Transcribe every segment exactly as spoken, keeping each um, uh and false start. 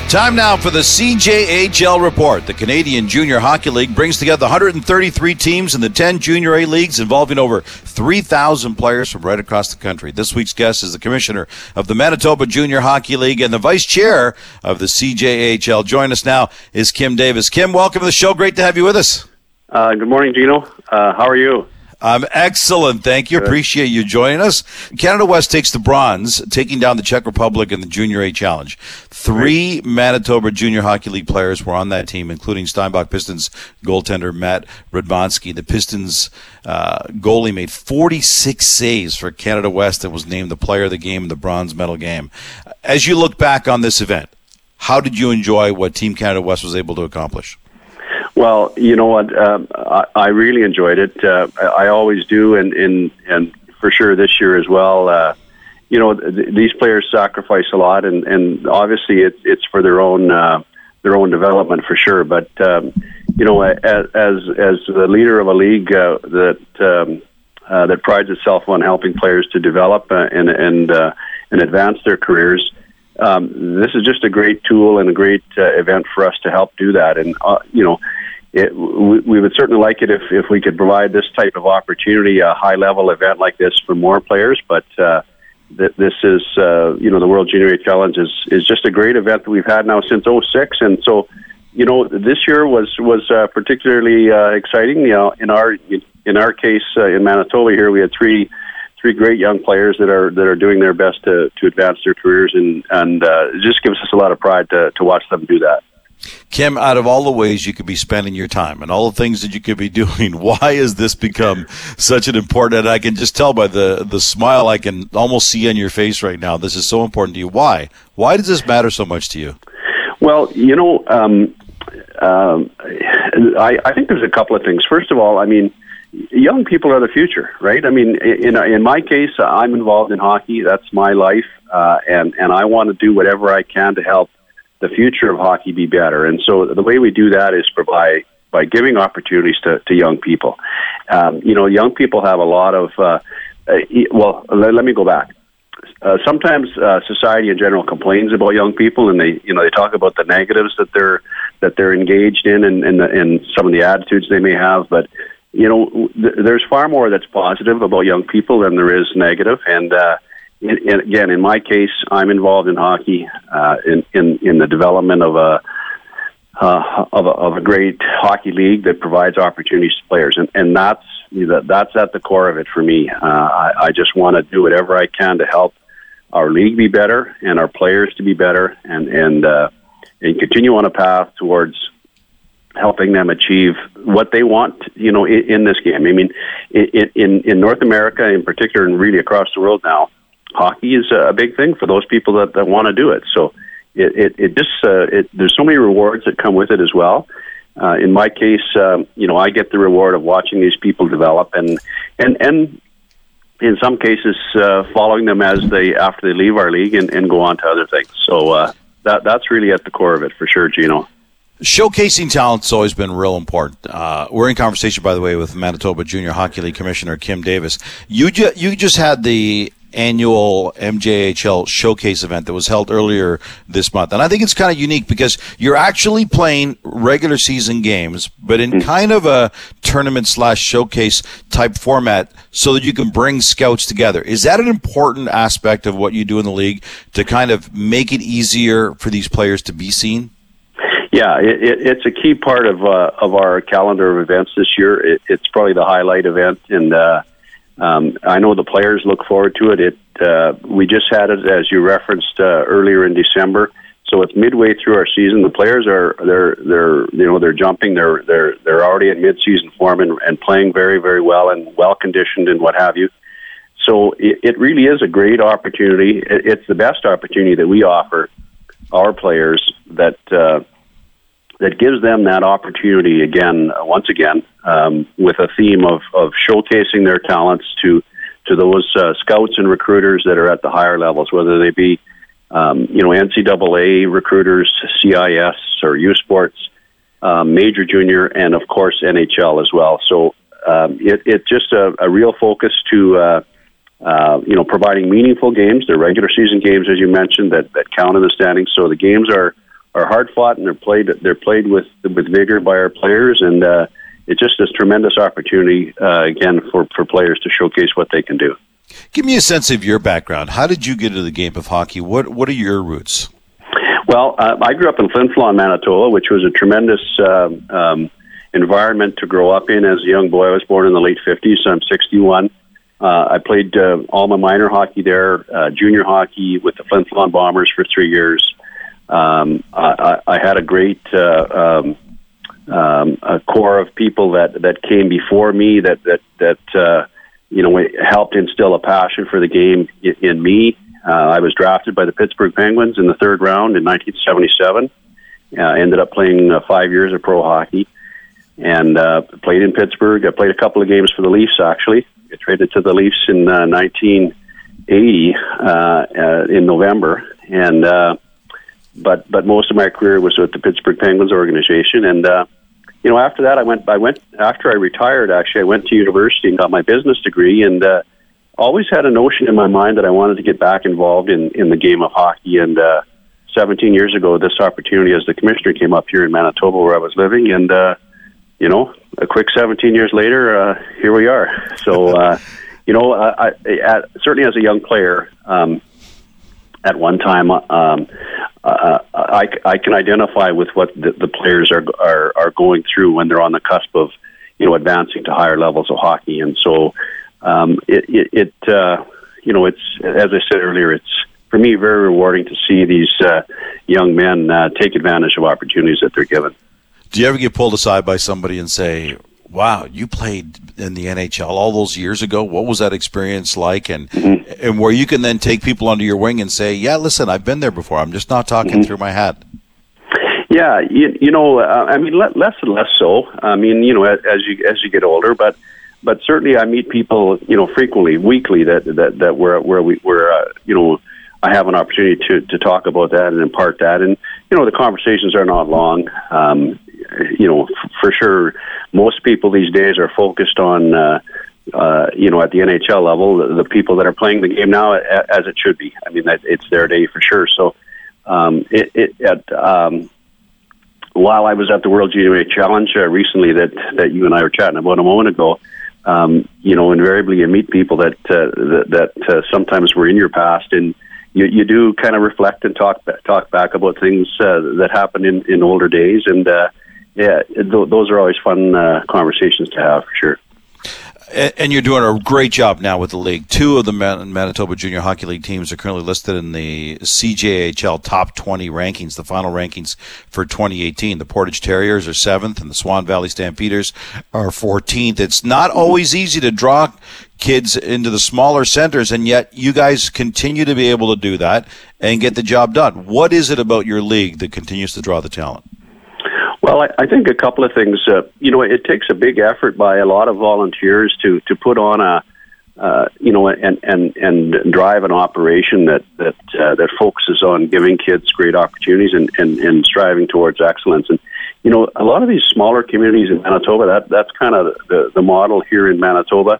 Time now for the C J H L Report. The Canadian Junior Hockey League brings together one hundred thirty-three teams in the ten Junior A leagues involving over three thousand players from right across the country. This week's guest is the commissioner of the Manitoba Junior Hockey League and the vice chair of the C J H L. Join us now is Kim Davis. Kim, welcome to the show. Great to have you with us. Uh, good morning, Gino. Uh, how are you? I'm excellent. Thank you. Good. Appreciate you joining us. Canada West takes the bronze, taking down the Czech Republic in the Junior A Challenge. Three Manitoba Junior Hockey League players were on that team, including Steinbach Pistons goaltender Matt Radwanski. The Pistons uh, goalie made forty-six saves for Canada West and was named the player of the game in the bronze medal game. As you look back on this event, how did you enjoy what Team Canada West was able to accomplish? Well, you know what, um, I, I really enjoyed it. Uh, I always do, and, and and for sure this year as well. Uh, you know, th- these players sacrifice a lot, and, and obviously it's it's for their own uh, their own development for sure. But um, you know, as as as the leader of a league uh, that um, uh, that prides itself on helping players to develop uh, and and uh, and advance their careers. Um, this is just a great tool and a great uh, event for us to help do that. And, uh, you know, it, we, we would certainly like it if, if we could provide this type of opportunity, a high-level event like this for more players. But uh, th- this is, uh, you know, the World Junior A Challenge is, is just a great event that we've had now since oh six. And so, you know, this year was, was uh, particularly uh, exciting. You know, in our, in our case, uh, in Manitoba here, we had three three great young players that are that are doing their best to, to advance their careers, and and uh, it just gives us a lot of pride to, to watch them do that. Kim, out of all the ways you could be spending your time and all the things that you could be doing, why has this become such an important, and I can just tell by the, the smile I can almost see on your face right now, this is so important to you. Why? Why does this matter so much to you? Well, you know, um, um, I, I think there's a couple of things. First of all, I mean, young people are the future, right? I mean, in in my case, I'm involved in hockey. That's my life, uh, and and I want to do whatever I can to help the future of hockey be better. And so the way we do that is by by giving opportunities to, to young people. Um, you know, young people have a lot of. Uh, uh, well, let, let me go back. Uh, sometimes uh, society in general complains about young people, and they, you know, they talk about the negatives that they're that they're engaged in, and and, and some of the attitudes they may have, but. You know, th- there's far more that's positive about young people than there is negative. And, uh, in, in, again, in my case, I'm involved in hockey, uh, in, in, in the development of a, uh, of a of a great hockey league that provides opportunities to players. And, and that's that's at the core of it for me. Uh, I, I just want to do whatever I can to help our league be better and our players to be better, and, and, uh, and continue on a path towards helping them achieve what they want, you know, in, in this game. I mean, in, in in North America in particular, and really across the world now, hockey is a big thing for those people that, that want to do it. So it it, it just uh, it, there's so many rewards that come with it as well. Uh, in my case, um, you know, I get the reward of watching these people develop, and and and in some cases, uh, following them as they after they leave our league and, and go on to other things. So uh, that that's really at the core of it for sure, Gino. Showcasing talent's always been real important. Uh, we're in conversation, by the way, with Manitoba Junior Hockey League Commissioner Kim Davis. You ju- you just had the annual M J H L Showcase event that was held earlier this month, and I think it's kind of unique because you're actually playing regular season games, but in kind of a tournament slash showcase type format, so that you can bring scouts together. Is that an important aspect of what you do in the league to kind of make it easier for these players to be seen? Yeah, it, it, it's a key part of uh, of our calendar of events this year. It, it's probably the highlight event, and uh, um, I know the players look forward to it. It uh, we just had it, as you referenced, uh, earlier in December. So it's midway through our season. The players are they're they're you know they're jumping. They're they're they're already in mid-season form and, and playing very very well and well conditioned and what have you. So it, it really is a great opportunity. It, it's the best opportunity that we offer our players that. Uh, that gives them that opportunity again, uh, once again, um, with a theme of, of showcasing their talents to to those uh, scouts and recruiters that are at the higher levels, whether they be, um, you know, N C double A recruiters, C I S or U Sports, um, major, junior, and of course N H L as well. So um, it, it's just a, a real focus to, uh, uh, you know, providing meaningful games. They're regular season games, as you mentioned, that, that count in the standings. So the games are are hard fought, and they're played they're played with with vigor by our players, and uh, it's just this tremendous opportunity uh, again for, for players to showcase what they can do. Give me a sense of your background. How did you get into the game of hockey? What What are your roots? Well, uh, I grew up in Flin Flon, Manitoba, which was a tremendous uh, um, environment to grow up in as a young boy. I was born in the late fifties, so I'm sixty-one. Uh, I played uh, all my minor hockey there, uh, junior hockey with the Flin Flon Bombers for three years. Um, I, I had a great uh, um, um, a core of people that, that came before me that that that uh, you know helped instill a passion for the game in, in me. Uh, I was drafted by the Pittsburgh Penguins in the third round in nineteen seventy-seven. Uh, ended up playing uh, five years of pro hockey, and uh, played in Pittsburgh. I played a couple of games for the Leafs, actually. I traded to the Leafs in uh, nineteen eighty uh, uh, in November, and uh, but but most of my career was with the Pittsburgh Penguins organization. And uh, you know, after that, I went. I went after I retired. Actually, I went to university and got my business degree, and uh, always had a notion in my mind that I wanted to get back involved in, in the game of hockey. And uh, seventeen years ago, this opportunity as the commissioner came up here in Manitoba where I was living. And, uh, you know, a quick seventeen years later, uh, here we are. So, uh, you know, I, I, at, certainly as a young player, um, at one time, um, uh, I, I can identify with what the, the players are, are, are going through when they're on the cusp of, you know, advancing to higher levels of hockey. And so, Um, it, it, it uh, you know, it's, as I said earlier, it's, for me, very rewarding to see these uh, young men uh, take advantage of opportunities that they're given. Do you ever get pulled aside by somebody and say, wow, you played in the N H L all those years ago? What was that experience like? And mm-hmm. and where you can then take people under your wing and say, yeah, listen, I've been there before. I'm just not talking mm-hmm. through my hat. Yeah, you, you know, uh, I mean, less and less so. I mean, you know, as you as you get older, but But certainly, I meet people, you know, frequently, weekly, that that that where where we where uh, you know, I have an opportunity to to talk about that and impart that, and you know, the conversations are not long. Um, you know, f- for sure, most people these days are focused on, uh, uh, you know, at the N H L level, the, the people that are playing the game now, as it should be. I mean, that it's their day for sure. So, um, it, it at um, while I was at the World Junior A Challenge uh, recently, that that you and I were chatting about a moment ago. Um, you know, invariably you meet people that uh, that, that uh, sometimes were in your past, and you, you do kind of reflect and talk talk back about things uh, that happened in, in older days, and uh, yeah, th- those are always fun uh, conversations to have for sure. And you're doing a great job now with the league. Two of the Manitoba Junior Hockey League teams are currently listed in the C J H L Top twenty rankings, the final rankings for twenty eighteen. The Portage Terriers are seventh, and the Swan Valley Stampeders are fourteenth. It's not always easy to draw kids into the smaller centers, and yet you guys continue to be able to do that and get the job done. What is it about your league that continues to draw the talent? Well, I, I think a couple of things. Uh, you know, it takes a big effort by a lot of volunteers to, to put on a, uh, you know, and, and, and drive an operation that that uh, that focuses on giving kids great opportunities and, and, and striving towards excellence. And you know, a lot of these smaller communities in Manitoba, that that's kind of the, the model here in Manitoba.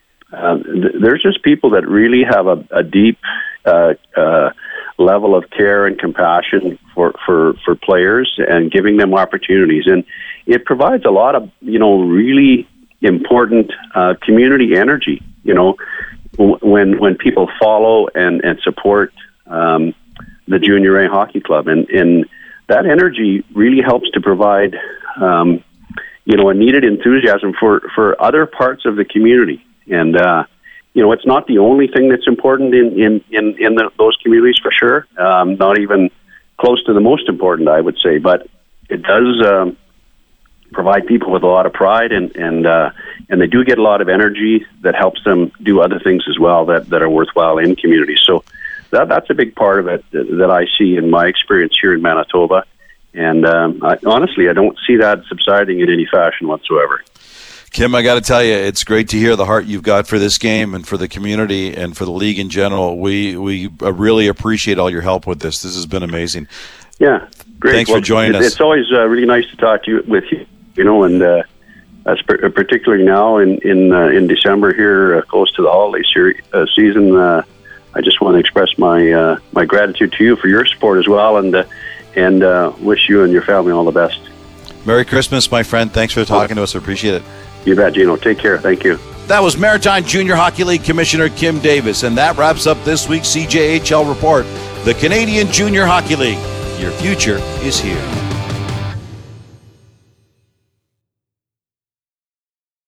Uh, th- there's just people that really have a, a deep uh, uh, level of care and compassion for, for, for players and giving them opportunities. And it provides a lot of, you know, really important uh, community energy, you know, w- when when people follow and, and support um, the Junior A Hockey Club. And, and that energy really helps to provide, um, you know, a needed enthusiasm for, for other parts of the community. And, uh, you know, it's not the only thing that's important in, in, in, in the, those communities for sure. Um, not even close to the most important, I would say. But it does um, provide people with a lot of pride, and, and, uh, and they do get a lot of energy that helps them do other things as well that, that are worthwhile in communities. So that, that's a big part of it that, that I see in my experience here in Manitoba. And um, I, honestly, I don't see that subsiding in any fashion whatsoever. Kim, I got to tell you, it's great to hear the heart you've got for this game and for the community and for the league in general. We we really appreciate all your help with this. This has been amazing. Yeah, great. Thanks well, for joining it, us. It's always uh, really nice to talk to you with you, you know, and uh, particularly now in in uh, in December here, uh, close to the holiday ser- uh, season. Uh, I just want to express my uh, my gratitude to you for your support as well, and uh, and uh, wish you and your family all the best. Merry Christmas, my friend. Thanks for talking to us. I appreciate it. You bet, Gino. Take care. Thank you. That was Maritime Junior Hockey League Commissioner Kim Davis, and that wraps up this week's C J H L report. The Canadian Junior Hockey League. Your future is here.